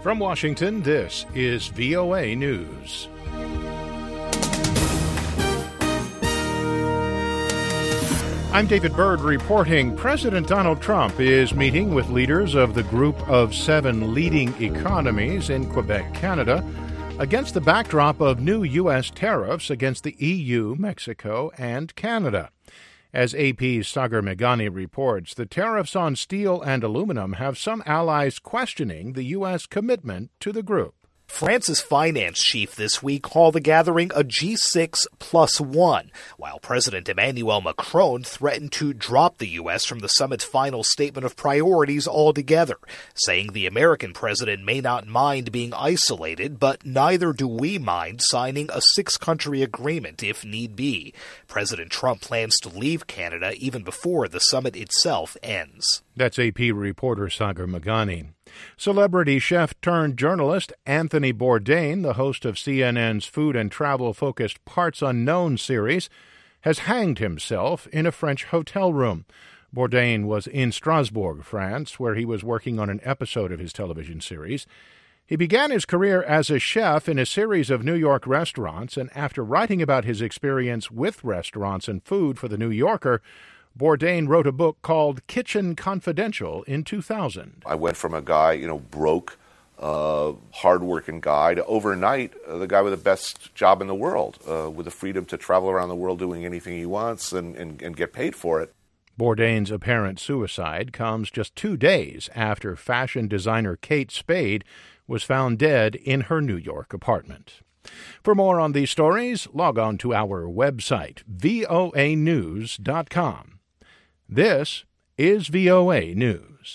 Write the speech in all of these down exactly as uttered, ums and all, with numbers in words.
From Washington, this is V O A News. I'm David Byrd reporting. President Donald Trump is meeting with leaders of the group of seven leading economies in Quebec, Canada, against the backdrop of new U S tariffs against the E U, Mexico, and Canada. As A P's Sagar Meghani reports, the tariffs on steel and aluminum have some allies questioning the U S commitment to the group. France's finance chief this week called the gathering a G six plus one, while President Emmanuel Macron threatened to drop the U S from the summit's final statement of priorities altogether, saying the American president may not mind being isolated, but neither do we mind signing a six-country agreement if need be. President Trump plans to leave Canada even before the summit itself ends. That's A P reporter Sagar Meghani. Celebrity chef-turned-journalist Anthony Bourdain, the host of C N N's food and travel-focused Parts Unknown series, has hanged himself in a French hotel room. Bourdain was in Strasbourg, France, where he was working on an episode of his television series. He began his career as a chef in a series of New York restaurants, and after writing about his experience with restaurants and food for The New Yorker, Bourdain wrote a book called Kitchen Confidential in two thousand. I went from a guy, you know, broke, uh, hard-working guy to overnight uh, the guy with the best job in the world, uh, with the freedom to travel around the world doing anything he wants and, and, and get paid for it. Bourdain's apparent suicide comes just two days after fashion designer Kate Spade was found dead in her New York apartment. For more on these stories, log on to our website, V O A news dot com. This is V O A News.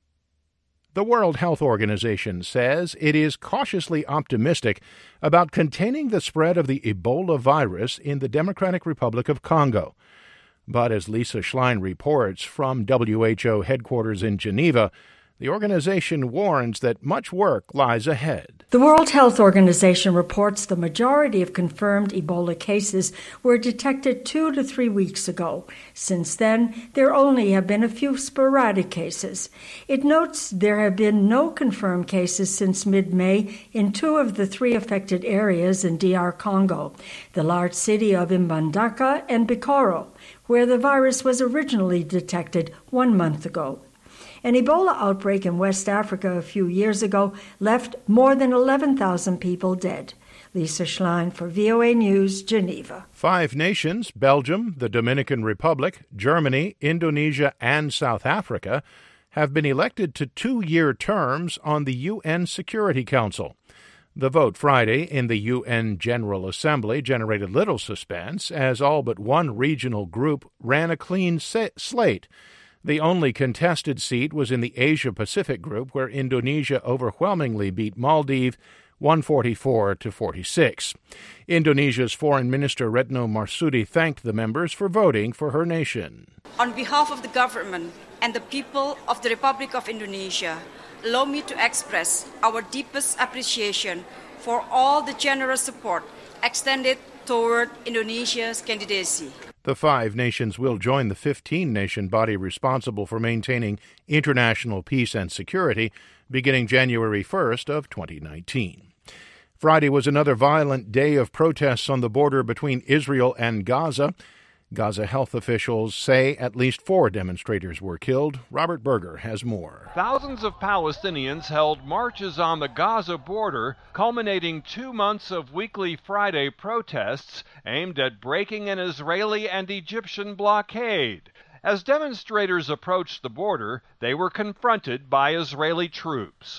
The World Health Organization says it is cautiously optimistic about containing the spread of the Ebola virus in the Democratic Republic of Congo. But as Lisa Schlein reports from W H O headquarters in Geneva, the organization warns that much work lies ahead. The World Health Organization reports the majority of confirmed Ebola cases were detected two to three weeks ago. Since then, there only have been a few sporadic cases. It notes there have been no confirmed cases since mid-May in two of the three affected areas in D R Congo, the large city of Mbandaka and Bikoro, where the virus was originally detected one month ago. An Ebola outbreak in West Africa a few years ago left more than eleven thousand people dead. Lisa Schlein for V O A News, Geneva. Five nations, Belgium, the Dominican Republic, Germany, Indonesia, and South Africa, have been elected to two-year terms on the U N Security Council. The vote Friday in the U N General Assembly generated little suspense, as all but one regional group ran a clean sa- slate. The only contested seat was in the Asia-Pacific group, where Indonesia overwhelmingly beat Maldives one forty-four to forty-six. Indonesia's Foreign Minister Retno Marsudi thanked the members for voting for her nation. On behalf of the government and the people of the Republic of Indonesia, allow me to express our deepest appreciation for all the generous support extended toward Indonesia's candidacy. The five nations will join the fifteen-nation body responsible for maintaining international peace and security beginning January first of twenty nineteen. Friday was another violent day of protests on the border between Israel and Gaza. Gaza health officials say at least four demonstrators were killed. Robert Berger has more. Thousands of Palestinians held marches on the Gaza border, culminating two months of weekly Friday protests aimed at breaking an Israeli and Egyptian blockade. As demonstrators approached the border, they were confronted by Israeli troops.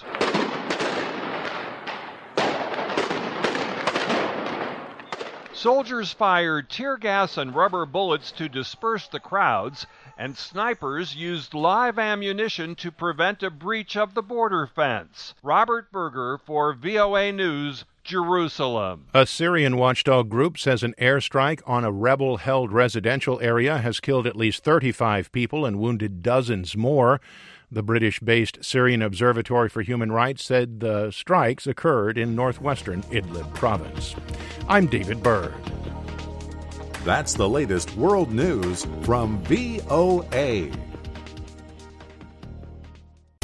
Soldiers fired tear gas and rubber bullets to disperse the crowds, and snipers used live ammunition to prevent a breach of the border fence. Robert Berger for V O A News, Jerusalem. A Syrian watchdog group says an airstrike on a rebel-held residential area has killed at least thirty-five people and wounded dozens more. The British-based Syrian Observatory for Human Rights said the strikes occurred in northwestern Idlib province. I'm David Byrd. That's the latest world news from V O A.